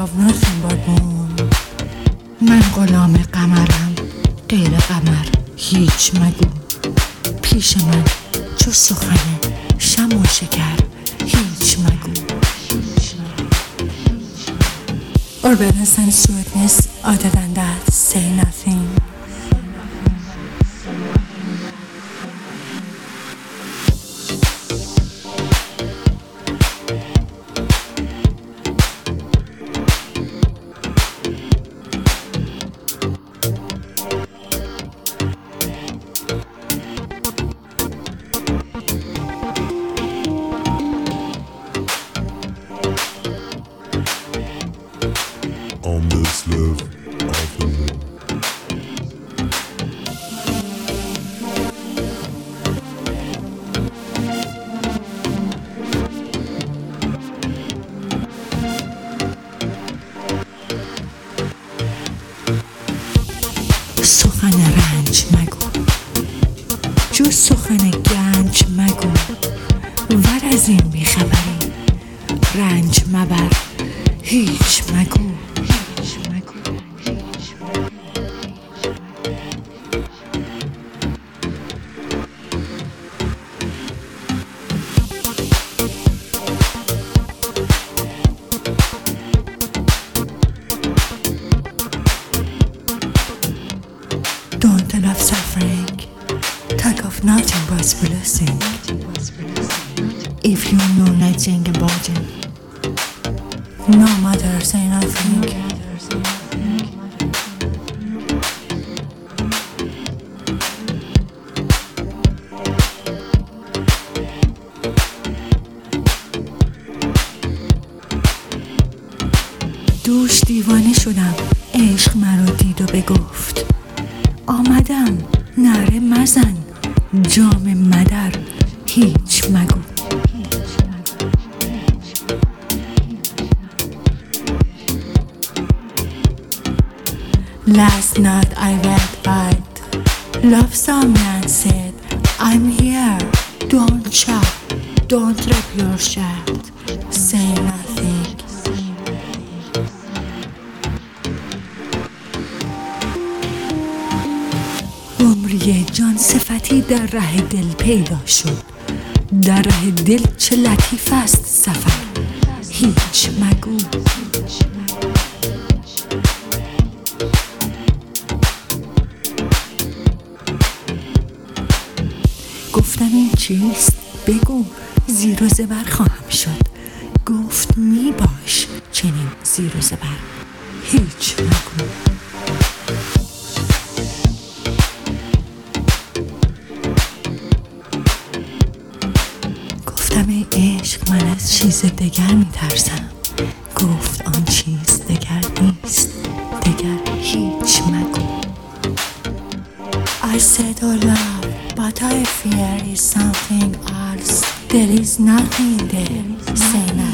of nothing but moon. من غلام قمرم، غیر قمر هیچ مگو. پیش من چو سخن شم و شکر هیچ مگو. Or balance and sweetness other than that, say nothing. On this love of the moon. سخن رنج مگو، جو سخن گنج مگو. ور از این بیخبری رنج مبر هیچ مگو. Don't love suffering, talk of nothing but blessing. If you know nothing about it, no matter say nothing. دوش دیوانه شدم، عشق مرا دید و بگفت آمدم نعره مزن، جام مدر هیچ مگو. Last night I went by, love someone said, I'm here, don't shout, don't drop your shirt, say nothing. عمری جان صفتی در ره دل پیدا شد، در ره دل چه لطیف است سفر هیچ مگو. گفتم این چیست بگو، زیر و زبر خواهم شد. گفت می باش چنین زیر و زبر هیچ مگو. گفتم ای عشق من از چیز دگر می ترسم. گفت آن چیز دگر نیست، دگر هیچ مگو. I said oh love, but I fear is something else. There is nothing there, say nothing.